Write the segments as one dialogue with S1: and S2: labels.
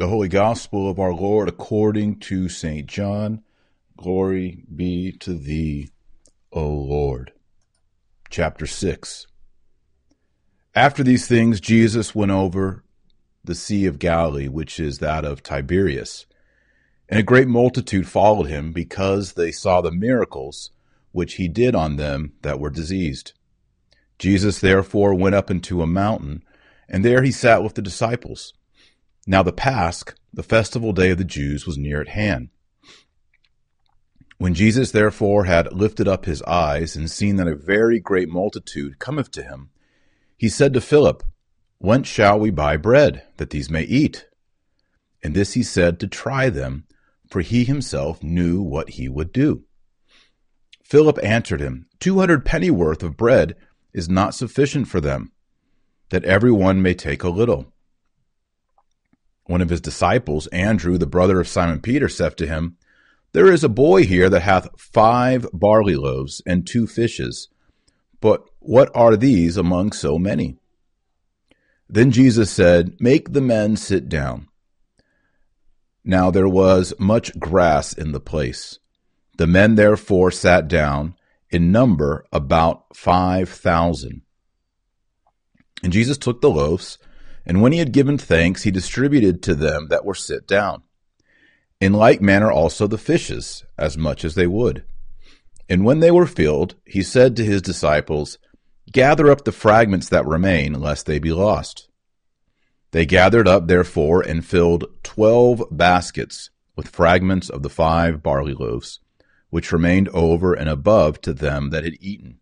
S1: The Holy Gospel of our Lord according to St. John. Glory be to thee, O Lord. Chapter 6. After these things, Jesus went over the Sea of Galilee, which is that of Tiberias. And a great multitude followed him, because they saw the miracles which he did on them that were diseased. Jesus therefore went up into a mountain, and there he sat with the disciples. Now the Pasch, the festival day of the Jews, was near at hand. When Jesus therefore had lifted up his eyes, and seen that a very great multitude cometh to him, he said to Philip, Whence shall we buy bread, that these may eat? And this he said to try them, for he himself knew what he would do. Philip answered him, 200 pennyworth of bread is not sufficient for them, that every one may take a little. One of his disciples, Andrew, the brother of Simon Peter, said to him, There is a boy here that hath 5 barley loaves and 2 fishes, but what are these among so many? Then Jesus said, Make the men sit down. Now there was much grass in the place. The men therefore sat down, in number about 5,000. And Jesus took the loaves, and when he had given thanks, he distributed to them that were sit down. In like manner also the fishes, as much as they would. And when they were filled, he said to his disciples, Gather up the fragments that remain, lest they be lost. They gathered up, therefore, and filled 12 baskets with fragments of the 5 barley loaves, which remained over and above to them that had eaten.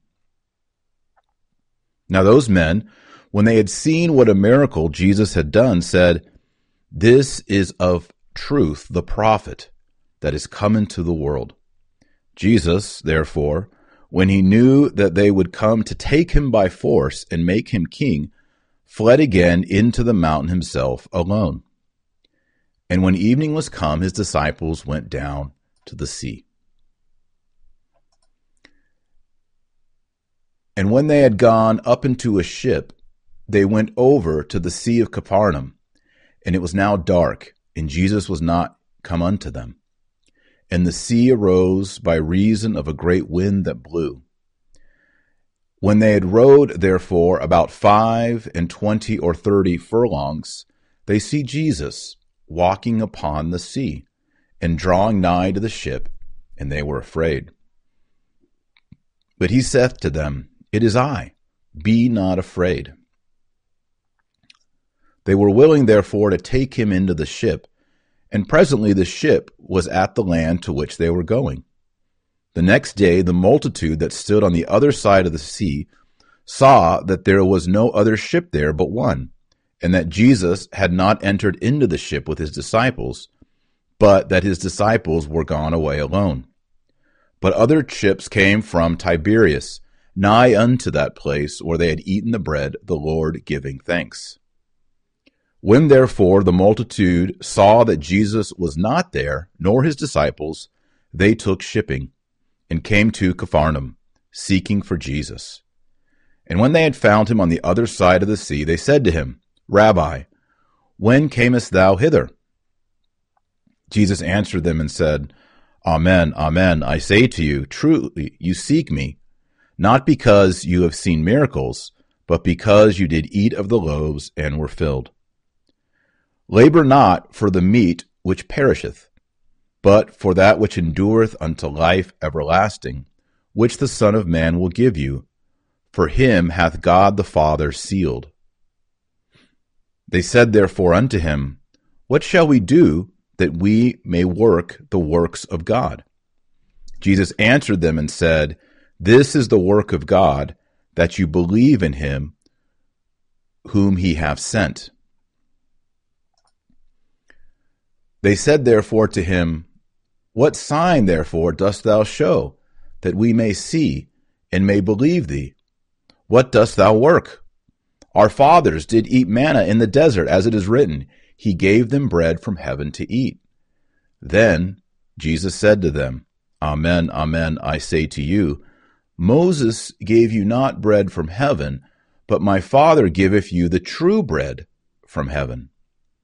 S1: Now those men, when they had seen what a miracle Jesus had done, said, This is of truth the prophet that is come into the world. Jesus, therefore, when he knew that they would come to take him by force and make him king, fled again into the mountain himself alone. And when evening was come, his disciples went down to the sea. And when they had gone up into a ship, they went over to the Sea of Capernaum, and it was now dark, and Jesus was not come unto them. And the sea arose by reason of a great wind that blew. When they had rowed, therefore, about 25 or 30 furlongs, they see Jesus walking upon the sea, and drawing nigh to the ship, and they were afraid. But he saith to them, It is I, be not afraid. They were willing, therefore, to take him into the ship, and presently the ship was at the land to which they were going. The next day the multitude that stood on the other side of the sea saw that there was no other ship there but one, and that Jesus had not entered into the ship with his disciples, but that his disciples were gone away alone. But other ships came from Tiberias, nigh unto that place where they had eaten the bread, the Lord giving thanks. When therefore the multitude saw that Jesus was not there, nor his disciples, they took shipping, and came to Capharnaum, seeking for Jesus. And when they had found him on the other side of the sea, they said to him, Rabbi, when camest thou hither? Jesus answered them and said, Amen, amen, I say to you, truly you seek me, not because you have seen miracles, but because you did eat of the loaves and were filled. Labor not for the meat which perisheth, but for that which endureth unto life everlasting, which the Son of Man will give you, for him hath God the Father sealed. They said therefore unto him, What shall we do that we may work the works of God? Jesus answered them and said, This is the work of God, that you believe in him whom he hath sent. They said therefore to him, What sign therefore dost thou show, that we may see and may believe thee? What dost thou work? Our fathers did eat manna in the desert, as it is written, He gave them bread from heaven to eat. Then Jesus said to them, Amen, amen, I say to you, Moses gave you not bread from heaven, but my Father giveth you the true bread from heaven.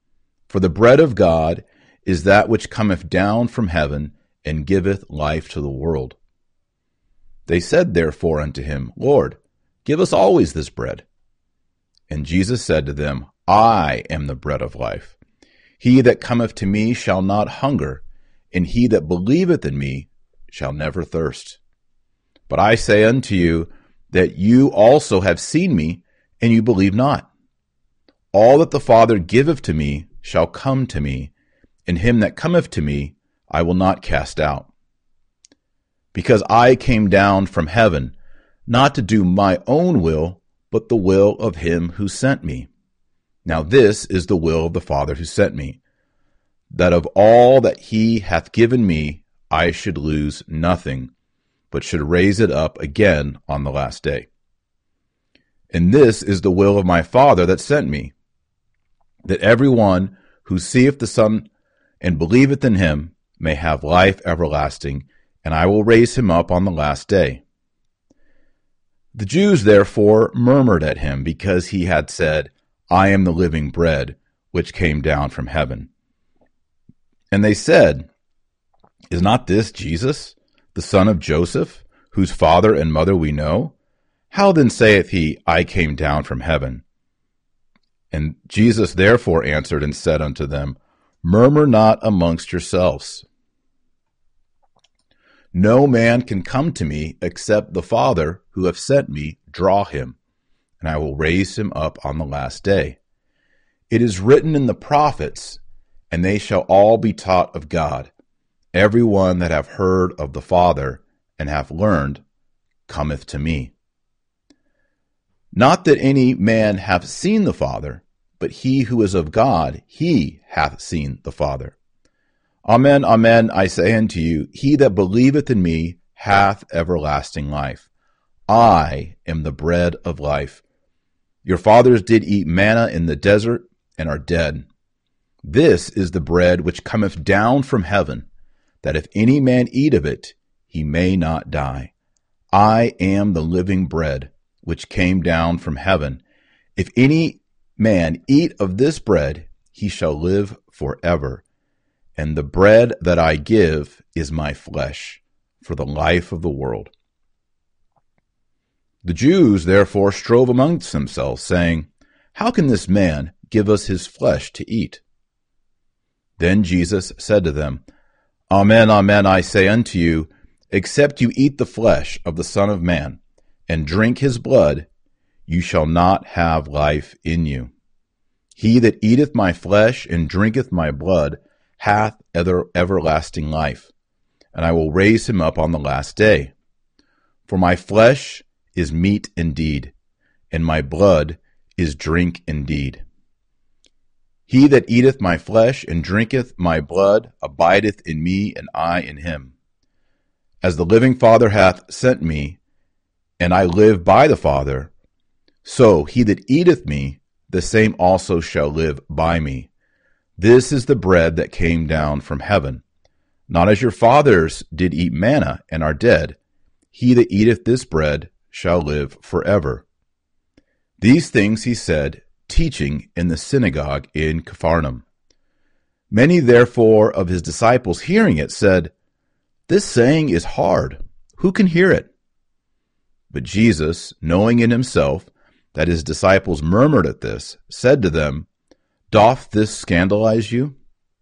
S1: For the bread of God is that which cometh down from heaven, and giveth life to the world. They said therefore unto him, Lord, give us always this bread. And Jesus said to them, I am the bread of life. He that cometh to me shall not hunger, and he that believeth in me shall never thirst. But I say unto you that you also have seen me, and you believe not. All that the Father giveth to me shall come to me, and him that cometh to me I will not cast out. Because I came down from heaven, not to do my own will, but the will of him who sent me. Now this is the will of the Father who sent me, that of all that he hath given me I should lose nothing, but should raise it up again on the last day. And this is the will of my Father that sent me, that every one who seeth the Son and believeth in him may have life everlasting, and I will raise him up on the last day. The Jews therefore murmured at him, because he had said, I am the living bread which came down from heaven. And they said, Is not this Jesus, the son of Joseph, whose father and mother we know? How then saith he, I came down from heaven? And Jesus therefore answered and said unto them, Murmur not amongst yourselves. No man can come to me except the Father who hath sent me draw him, and I will raise him up on the last day. It is written in the prophets, and they shall all be taught of God. Every one that hath heard of the Father and hath learned cometh to me. Not that any man hath seen the Father, but he who is of God, he hath seen the Father. Amen, amen, I say unto you, he that believeth in me hath everlasting life. I am the bread of life. Your fathers did eat manna in the desert, and are dead. This is the bread which cometh down from heaven, that if any man eat of it, he may not die. I am the living bread which came down from heaven. If any man eat of this bread, he shall live forever. And the bread that I give is my flesh, for the life of the world. The Jews therefore strove amongst themselves, saying, How can this man give us his flesh to eat? Then Jesus said to them, Amen, amen, I say unto you, except you eat the flesh of the Son of Man, and drink his blood, you shall not have life in you. He that eateth my flesh and drinketh my blood hath everlasting life, and I will raise him up on the last day. For my flesh is meat indeed, and my blood is drink indeed. He that eateth my flesh and drinketh my blood abideth in me, and I in him. As the living Father hath sent me, and I live by the Father, so he that eateth me, the same also shall live by me. This is the bread that came down from heaven, not as your fathers did eat manna and are dead. He that eateth this bread shall live forever. These things he said, teaching in the synagogue in Capharnaum. Many therefore of his disciples hearing it said, This saying is hard. Who can hear it? But Jesus, knowing in himself that his disciples murmured at this, said to them, Doth this scandalize you?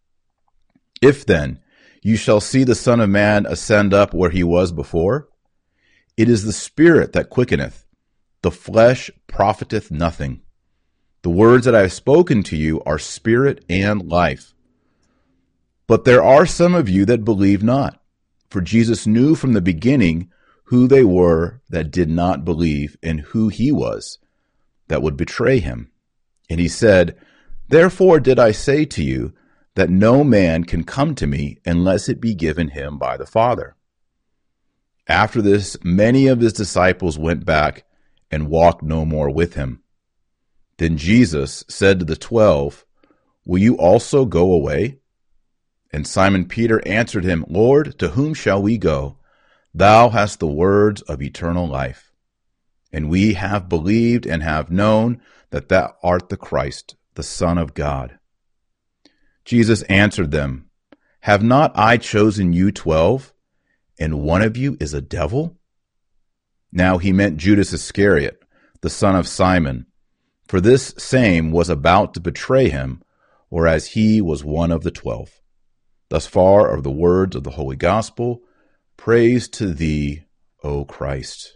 S1: If then you shall see the Son of Man ascend up where he was before, it is the Spirit that quickeneth, the flesh profiteth nothing. The words that I have spoken to you are spirit and life. But there are some of you that believe not. For Jesus knew from the beginning who they were that did not believe, and who he was that would betray him. And he said, Therefore did I say to you, that no man can come to me unless it be given him by the Father. After this, many of his disciples went back and walked no more with him. Then Jesus said to the 12, Will you also go away? And Simon Peter answered him, Lord, to whom shall we go? Thou hast the words of eternal life. And we have believed and have known that thou art the Christ, the Son of God. Jesus answered them, "Have not I chosen you 12, and one of you is a devil?" Now he meant Judas Iscariot, the son of Simon, for this same was about to betray him, whereas he was one of the 12. Thus far are the words of the Holy Gospel. Praise to thee, O Christ.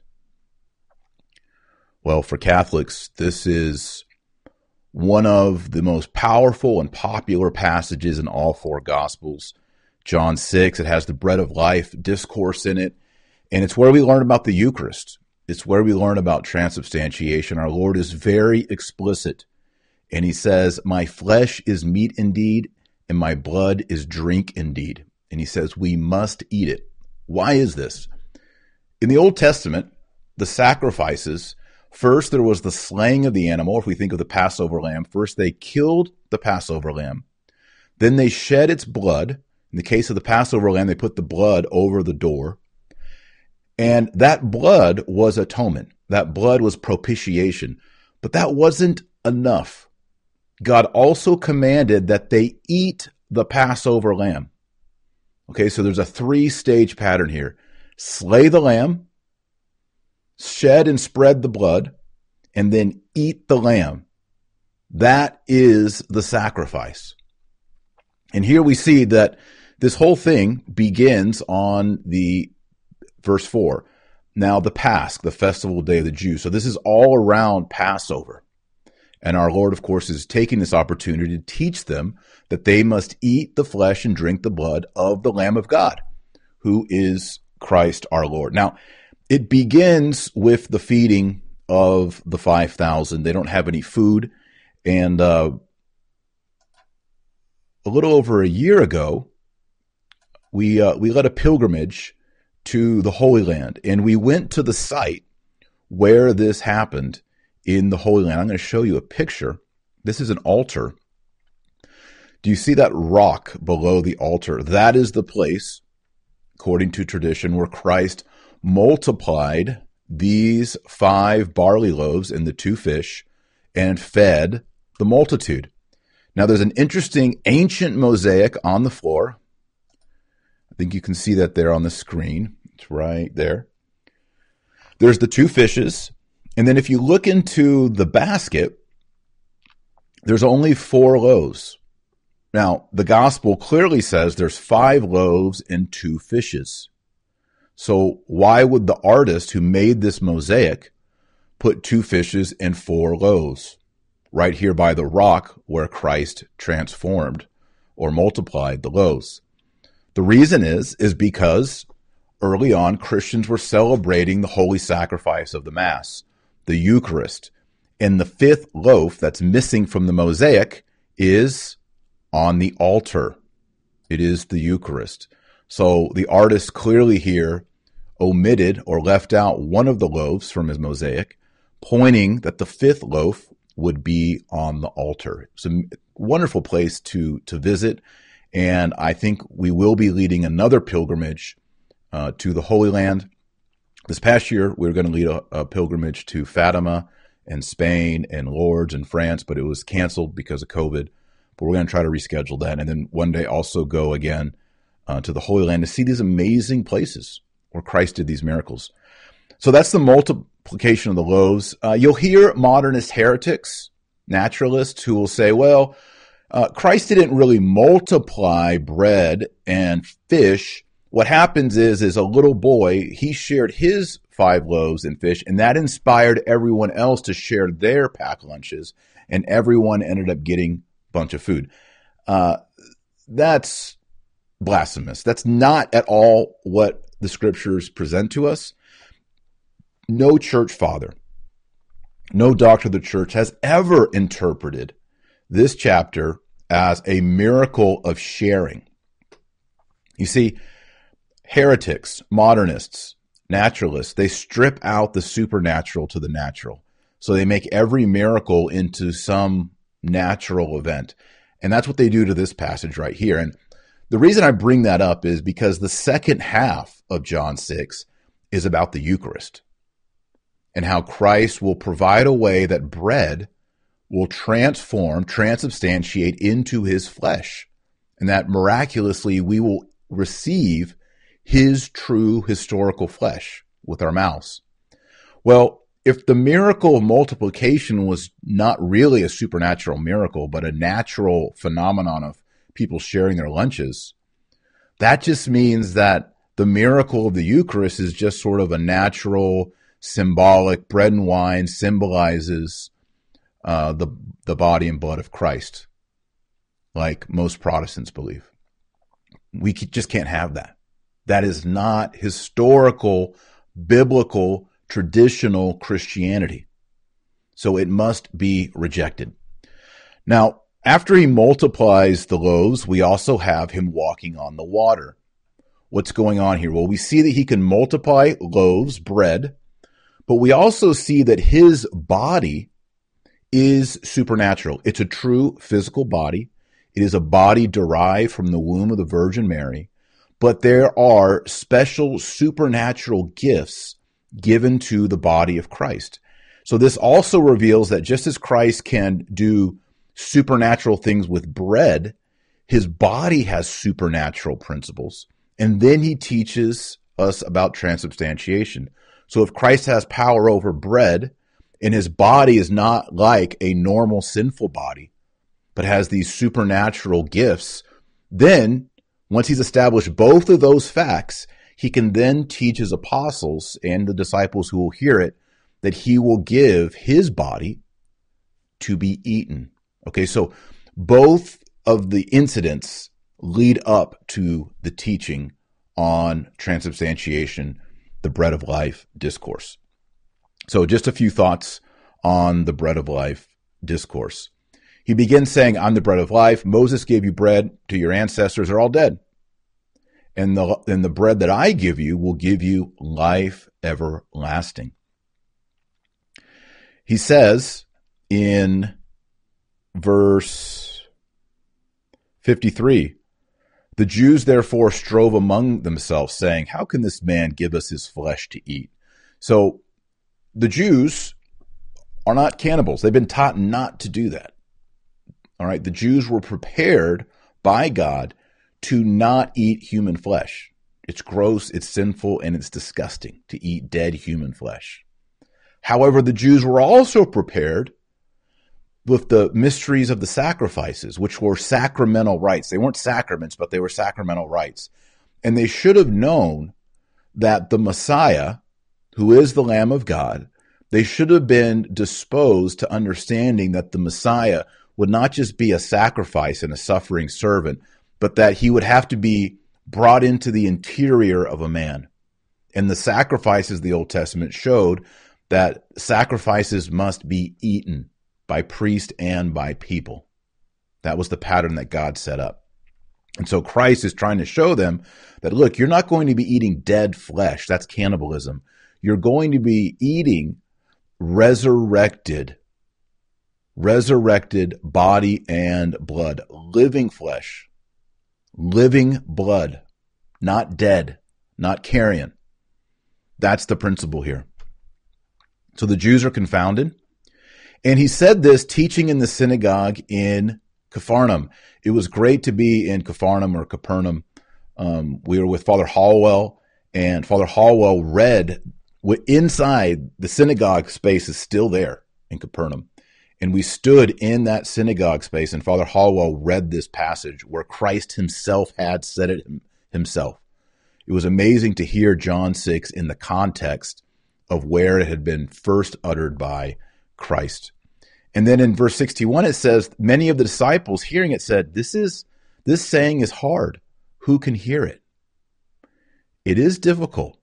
S1: Well, for Catholics, this is one of the most powerful and popular passages in all four Gospels. John 6, it has the bread of life discourse in it, and it's where we learn about the Eucharist. It's where we learn about transubstantiation. Our Lord is very explicit, and he says, "My flesh is meat indeed, and my blood is drink indeed." And he says, we must eat it. Why is this? In the Old Testament, the sacrifices, first there was the slaying of the animal. If we think of the Passover lamb, first they killed the Passover lamb. Then they shed its blood. In the case of the Passover lamb, they put the blood over the door. And that blood was atonement. That blood was propitiation. But that wasn't enough. God also commanded that they eat the Passover lamb. Okay, so there's a 3-stage pattern here. Slay the lamb, shed and spread the blood, and then eat the lamb. That is the sacrifice. And here we see that this whole thing begins on the verse 4. Now the Pasch, the festival day of the Jews. So this is all around Passover. And our Lord, of course, is taking this opportunity to teach them that they must eat the flesh and drink the blood of the Lamb of God, who is Christ our Lord. Now, it begins with the feeding of the 5,000. They don't have any food. And a little over a year ago, we led a pilgrimage to the Holy Land, and we went to the site where this happened in the Holy Land. I'm going to show you a picture. This is an altar. Do you see that rock below the altar? That is the place, according to tradition, where Christ multiplied these 5 barley loaves and the 2 fish and fed the multitude. Now, there's an interesting ancient mosaic on the floor. I think you can see that there on the screen. It's right there. There's the 2 fishes. And then if you look into the basket, there's only 4 loaves. Now, the gospel clearly says there's 5 loaves and 2 fishes. So why would the artist who made this mosaic put 2 fishes and 4 loaves right here by the rock where Christ transformed or multiplied the loaves? The reason is because early on Christians were celebrating the holy sacrifice of the Mass, the Eucharist. And the 5th loaf that's missing from the mosaic is on the altar. It is the Eucharist. So the artist clearly here omitted or left out one of the loaves from his mosaic, pointing that the 5th loaf would be on the altar. It's a wonderful place to visit. And I think we will be leading another pilgrimage to the Holy Land. This past year, we were going to lead a pilgrimage to Fatima and Spain and Lourdes and France, but it was canceled because of COVID. But we're going to try to reschedule that. And then one day also go again to the Holy Land to see these amazing places where Christ did these miracles. So that's the multiplication of the loaves. You'll hear modernist heretics, naturalists, who will say, well, Christ didn't really multiply bread and fish. What happens is a little boy, he shared his 5 loaves and fish, and that inspired everyone else to share their pack lunches, and everyone ended up getting a bunch of food. That's blasphemous. That's not at all what the scriptures present to us. No church father, no doctor of the church has ever interpreted this chapter as a miracle of sharing. You see, heretics, modernists, naturalists, they strip out the supernatural to the natural. So they make every miracle into some natural event. And that's what they do to this passage right here. And the reason I bring that up is because the second half of John 6 is about the Eucharist and how Christ will provide a way that bread will transform, transubstantiate into his flesh. and that miraculously we will receive his true historical flesh with our mouths. Well, if the miracle of multiplication was not really a supernatural miracle, but a natural phenomenon of people sharing their lunches, that just means that the miracle of the Eucharist is just sort of a natural, symbolic bread and wine symbolizes the body and blood of Christ, like most Protestants believe. We just can't have that. That is not historical, biblical, traditional Christianity. So it must be rejected. Now, after he multiplies the loaves, we also have him walking on the water. What's going on here? Well, we see that he can multiply loaves, bread, but we also see that his body is supernatural. It's a true physical body. It is a body derived from the womb of the Virgin Mary, but there are special supernatural gifts given to the body of Christ. So this also reveals that just as Christ can do supernatural things with bread, his body has supernatural principles. And then he teaches us about transubstantiation. So if Christ has power over bread and his body is not like a normal sinful body, but has these supernatural gifts, then once he's established both of those facts, he can then teach his apostles and the disciples who will hear it that he will give his body to be eaten. Okay, so both of the incidents lead up to the teaching on transubstantiation, the bread of life discourse. So just a few thoughts on the bread of life discourse. He begins saying, I'm the bread of life. Moses gave you bread to your ancestors, are all dead. And the bread that I give you will give you life everlasting. He says in verse 53, the Jews therefore strove among themselves, saying, how can this man give us his flesh to eat? So the Jews are not cannibals. They've been taught not to do that. All right. The Jews were prepared by God to not eat human flesh. It's gross, it's sinful, and it's disgusting to eat dead human flesh. However, the Jews were also prepared with the mysteries of the sacrifices, which were sacramental rites. They weren't sacraments, but they were sacramental rites. And they should have known that the Messiah, who is the Lamb of God, they should have been disposed to understanding that the Messiah would not just be a sacrifice and a suffering servant, but that he would have to be brought into the interior of a man. And the sacrifices of the Old Testament showed that sacrifices must be eaten by priest and by people. That was the pattern that God set up. And so Christ is trying to show them that, look, you're not going to be eating dead flesh. That's cannibalism. You're going to be eating resurrected body and blood, living flesh. Living blood, not dead, not carrion. That's the principle here. So the Jews are confounded. And he said this teaching in the synagogue in Capharnaum. It was great to be in Capharnaum or Capernaum. We were with Father Hallwell, and Father Hallwell read inside the synagogue space is still there in Capernaum. And we stood in that synagogue space, and Father Hallwell read this passage where Christ himself had said it himself. It was amazing to hear John 6 in the context of where it had been first uttered by Christ. And then in verse 61, it says, many of the disciples hearing it said, this saying is hard. Who can hear it? It is difficult.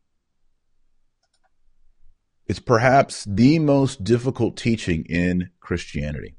S1: It's perhaps the most difficult teaching in Christianity.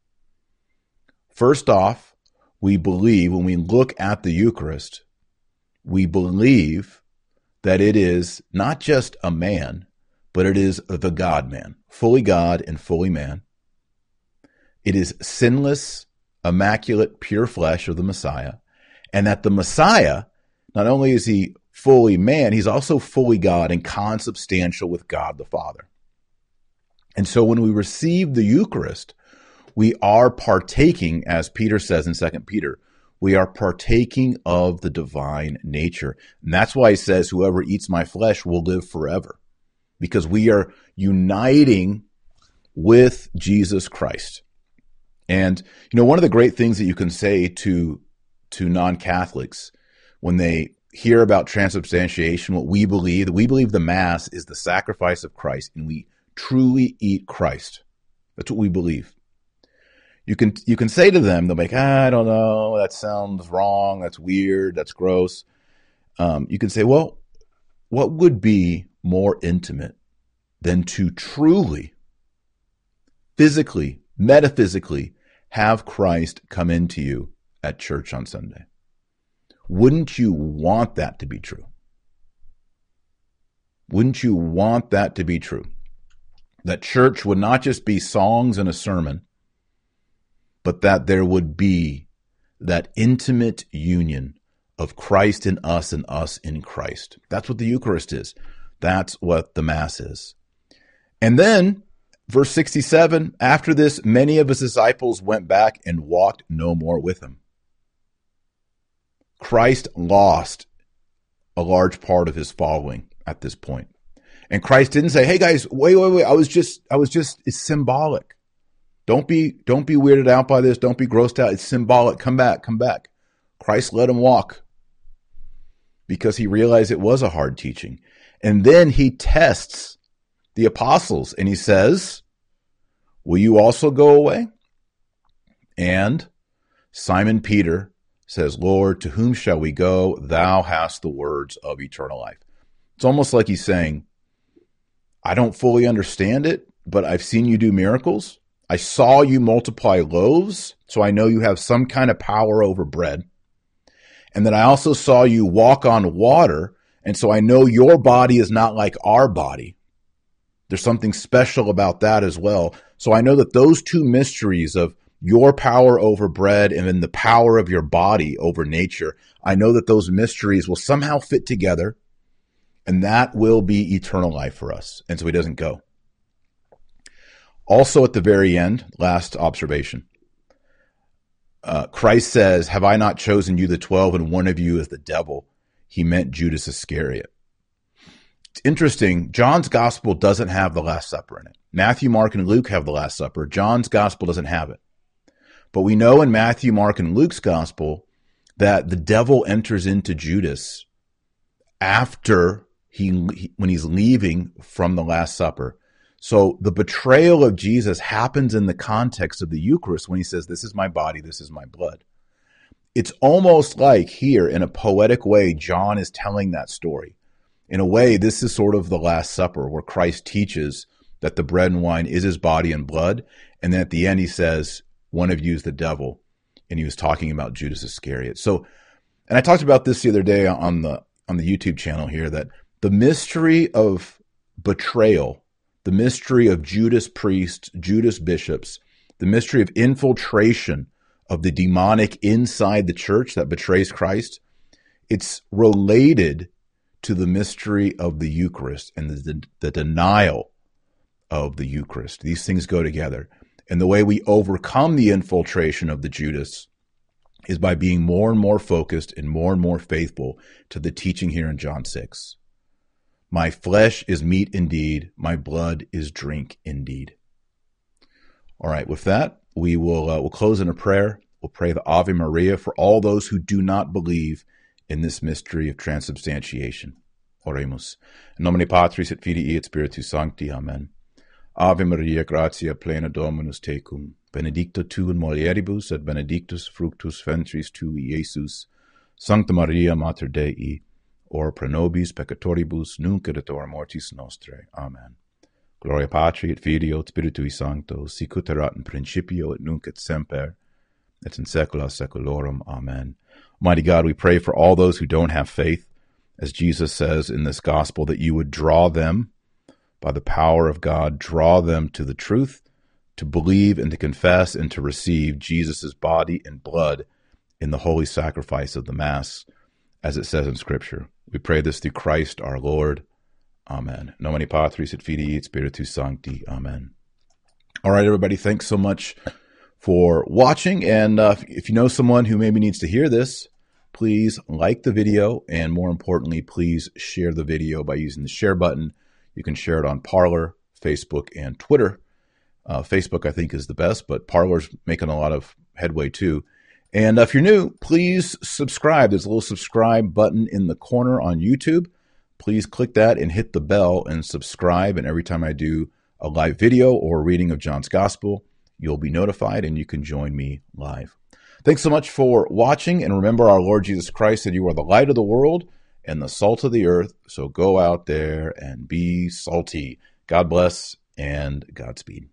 S1: First off, we believe when we look at the Eucharist, we believe that it is not just a man, but it is the God-man, fully God and fully man. It is sinless, immaculate, pure flesh of the Messiah, and that the Messiah, not only is he fully man, he's also fully God and consubstantial with God the Father. And so when we receive the Eucharist, we are partaking, as Peter says in 2 Peter, We are partaking of the divine nature. And that's why he says, whoever eats my flesh will live forever, because we are uniting with Jesus Christ. And, one of the great things that you can say to non-Catholics when they hear about transubstantiation, what we believe the Mass is the sacrifice of Christ, and we truly eat Christ. That's what we believe. You can say to them, they'll be like, I don't know, that sounds wrong, that's weird, that's gross. You can say, well, what would be more intimate than to truly, physically, metaphysically, have Christ come into you at church on Sunday? Wouldn't you want that to be true? Wouldn't you want that to be true? That church would not just be songs and a sermon, but that there would be that intimate union of Christ in us and us in Christ. That's what the Eucharist is. That's what the Mass is. And then, verse 67, after this, many of his disciples went back and walked no more with him. Christ lost a large part of his following at this point. And Christ didn't say, hey guys, wait, I was just, it's symbolic. Don't be weirded out by this. Don't be grossed out. It's symbolic. Come back. Christ let him walk because he realized it was a hard teaching. And then he tests the apostles and he says, will you also go away? And Simon Peter says, Lord, to whom shall we go? Thou hast the words of eternal life. It's almost like he's saying, I don't fully understand it, but I've seen you do miracles. I saw you multiply loaves, so I know you have some kind of power over bread. And then I also saw you walk on water, and so I know your body is not like our body. There's something special about that as well. So I know that those two mysteries of your power over bread and then the power of your body over nature, I know that those mysteries will somehow fit together, and that will be eternal life for us. And so he doesn't go. Also at the very end, last observation, Christ says, have I not chosen you the 12 and one of you is the devil? He meant Judas Iscariot. It's interesting. John's gospel doesn't have the Last Supper in it. Matthew, Mark, and Luke have the Last Supper. John's gospel doesn't have it. But we know in Matthew, Mark, and Luke's gospel that the devil enters into Judas after when he's leaving from the Last Supper. So the betrayal of Jesus happens in the context of the Eucharist when he says, this is my body, this is my blood. It's almost like here in a poetic way, John is telling that story. In a way, this is sort of the Last Supper where Christ teaches that the bread and wine is his body and blood. And then at the end, he says, one of you is the devil. And he was talking about Judas Iscariot. So, and I talked about this the other day on the YouTube channel here, that the mystery of betrayal, the mystery of Judas priests, Judas bishops, the mystery of infiltration of the demonic inside the church that betrays Christ, it's related to the mystery of the Eucharist and the denial of the Eucharist. These things go together. And the way we overcome the infiltration of the Judas is by being more and more focused and more faithful to the teaching here in John 6. My flesh is meat indeed, my blood is drink indeed. All right, with that, we'll close in a prayer. We'll pray the Ave Maria for all those who do not believe in this mystery of transubstantiation. Oremus. In nomine Patris et Filii et Spiritus Sancti. Amen. Ave Maria, gratia plena Dominus tecum, benedicta tu in mulieribus et benedictus fructus ventris tui, Iesus. Sancta Maria, Mater Dei, ora pro nobis peccatoribus, nunc et at hora mortis nostrae. Amen. Gloria Patri et Filio et Spiritui Sancto, sic ut erat in principio et nunc et semper, et in saecula saeculorum. Amen. Mighty God, we pray for all those who don't have faith, as Jesus says in this gospel, that you would draw them by the power of God, draw them to the truth, to believe and to confess and to receive Jesus' body and blood in the holy sacrifice of the Mass, as it says in Scripture. We pray this through Christ our Lord. Amen. Nomine Patris et Filii et Spiritus Sancti. Amen. All right, everybody, thanks so much for watching. And if you know someone who maybe needs to hear this, please like the video. And more importantly, please share the video by using the share button. You can share it on Parler, Facebook, and Twitter. Facebook, I think, is the best, but Parler's making a lot of headway too. And if you're new, please subscribe. There's a little subscribe button in the corner on YouTube. Please click that and hit the bell and subscribe. And every time I do a live video or reading of John's Gospel, you'll be notified and you can join me live. Thanks so much for watching. And remember, our Lord Jesus Christ said you are the light of the world and the salt of the earth. So go out there and be salty. God bless and Godspeed.